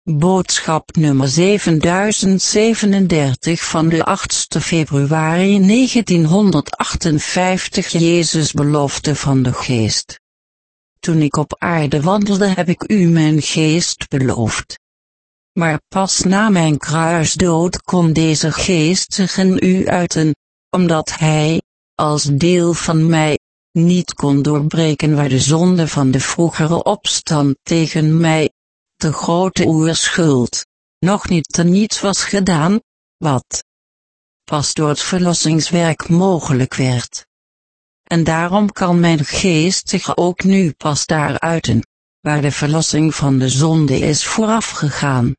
Boodschap nummer 7037 van de 8 februari 1958. Jezus' belofte van de geest. Toen ik op aarde wandelde heb ik u mijn geest beloofd. Maar pas na mijn kruisdood kon deze geest zich in u uiten, omdat hij, als deel van mij, niet kon doorbreken waar de zonde van de vroegere opstand tegen mij, de grote oerschuld, nog niet teniet was gedaan, wat pas door het verlossingswerk mogelijk werd. En daarom kan mijn geest zich ook nu pas daar uiten, waar de verlossing van de zonde is voorafgegaan.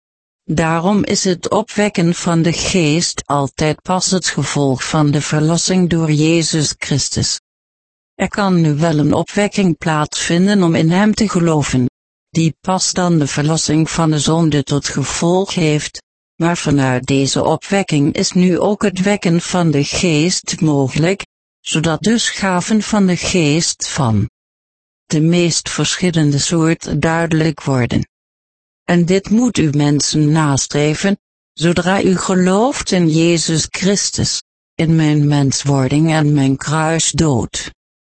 Daarom is het opwekken van de geest altijd pas het gevolg van de verlossing door Jezus Christus. Er kan nu wel een opwekking plaatsvinden om in hem te geloven, die pas dan de verlossing van de zonde tot gevolg heeft, maar vanuit deze opwekking is nu ook het wekken van de geest mogelijk, zodat dus gaven van de geest van de meest verschillende soort duidelijk worden. En dit moet u mensen nastreven, zodra u gelooft in Jezus Christus, in mijn menswording en mijn kruisdood.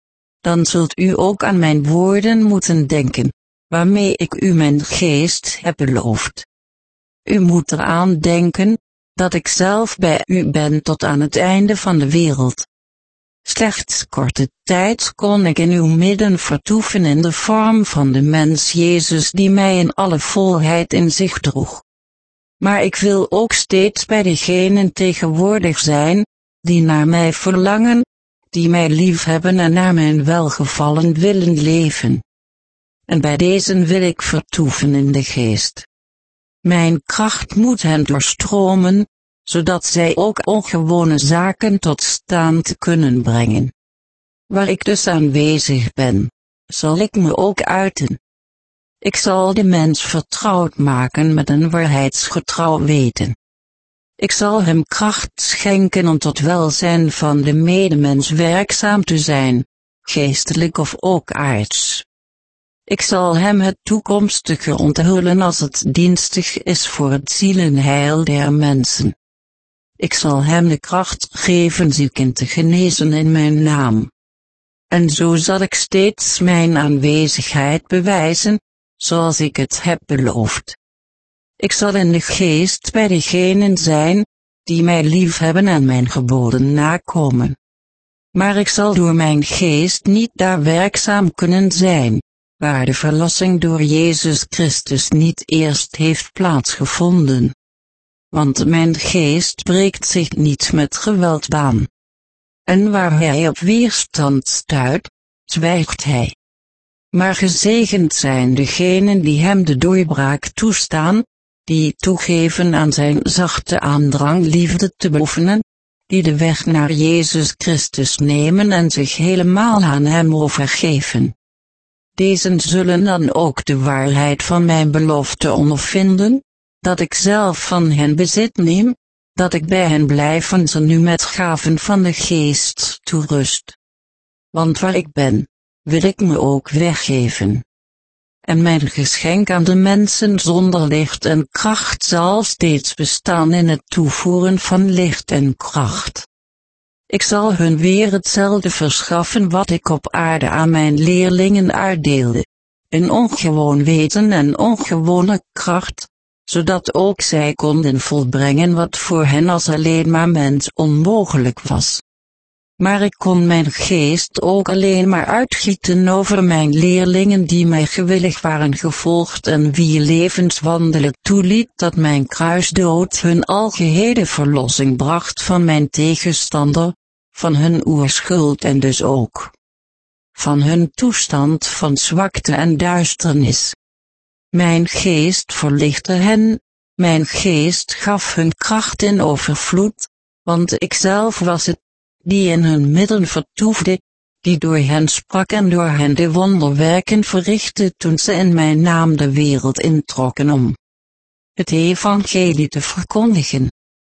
Dan zult u ook aan mijn woorden moeten denken, waarmee ik u mijn geest heb beloofd. U moet eraan denken, dat ik zelf bij u ben tot aan het einde van de wereld. Slechts korte tijd kon ik in uw midden vertoeven in de vorm van de mens Jezus die mij in alle volheid in zich droeg. Maar ik wil ook steeds bij degenen tegenwoordig zijn, die naar mij verlangen, die mij liefhebben en naar mijn welgevallen willen leven. En bij deze wil ik vertoeven in de geest. Mijn kracht moet hen doorstromen, zodat zij ook ongewone zaken tot stand kunnen brengen. Waar ik dus aanwezig ben, zal ik me ook uiten. Ik zal de mens vertrouwd maken met een waarheidsgetrouw weten. Ik zal hem kracht schenken om tot welzijn van de medemens werkzaam te zijn, geestelijk of ook aards. Ik zal hem het toekomstige onthullen als het dienstig is voor het zielenheil der mensen. Ik zal hem de kracht geven zieken te genezen in mijn naam. En zo zal ik steeds mijn aanwezigheid bewijzen, zoals ik het heb beloofd. Ik zal in de geest bij degenen zijn, die mij liefhebben en mijn geboden nakomen. Maar ik zal door mijn geest niet daar werkzaam kunnen zijn, waar de verlossing door Jezus Christus niet eerst heeft plaatsgevonden. Want mijn geest breekt zich niet met geweld baan. En waar hij op weerstand stuit, zwijgt hij. Maar gezegend zijn degenen die hem de doorbraak toestaan, die toegeven aan zijn zachte aandrang liefde te beoefenen, die de weg naar Jezus Christus nemen en zich helemaal aan hem overgeven. Dezen zullen dan ook de waarheid van mijn belofte ondervinden, dat ik zelf van hen bezit neem, dat ik bij hen blijf en ze nu met gaven van de geest toerust. Want waar ik ben, wil ik me ook weggeven. En mijn geschenk aan de mensen zonder licht en kracht zal steeds bestaan in het toevoeren van licht en kracht. Ik zal hun weer hetzelfde verschaffen wat ik op aarde aan mijn leerlingen uitdeelde, in ongewoon weten en ongewone kracht, zodat ook zij konden volbrengen wat voor hen als alleen maar mens onmogelijk was. Maar ik kon mijn geest ook alleen maar uitgieten over mijn leerlingen die mij gewillig waren gevolgd en wie levenswandelen toeliet dat mijn kruisdood hun algehele verlossing bracht van mijn tegenstander, van hun oerschuld en dus ook van hun toestand van zwakte en duisternis. Mijn geest verlichtte hen, mijn geest gaf hun kracht in overvloed, want ik zelf was het, die in hun midden vertoefde, die door hen sprak en door hen de wonderwerken verrichtte toen ze in mijn naam de wereld introkken om het evangelie te verkondigen.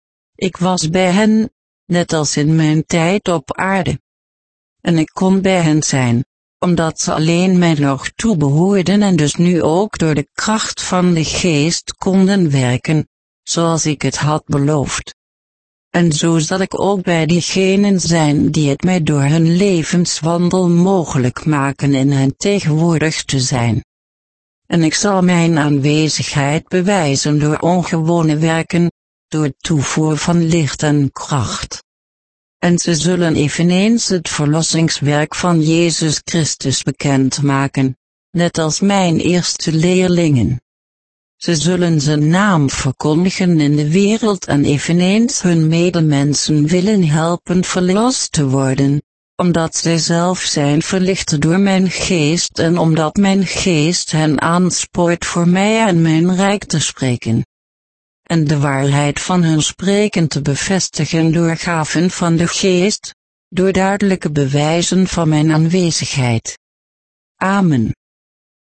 Ik was bij hen, net als in mijn tijd op aarde. En ik kon bij hen zijn, omdat ze alleen mij nog toebehoorden en dus nu ook door de kracht van de Geest konden werken, zoals ik het had beloofd. En zo zal ik ook bij diegenen zijn die het mij door hun levenswandel mogelijk maken in hen tegenwoordig te zijn. En ik zal mijn aanwezigheid bewijzen door ongewone werken, door toevoer van licht en kracht. En ze zullen eveneens het verlossingswerk van Jezus Christus bekendmaken, net als mijn eerste leerlingen. Ze zullen zijn naam verkondigen in de wereld en eveneens hun medemensen willen helpen verlost te worden, omdat zij zelf zijn verlicht door mijn geest en omdat mijn geest hen aanspoort voor mij en mijn rijk te spreken. En de waarheid van hun spreken te bevestigen door gaven van de geest, door duidelijke bewijzen van mijn aanwezigheid. Amen.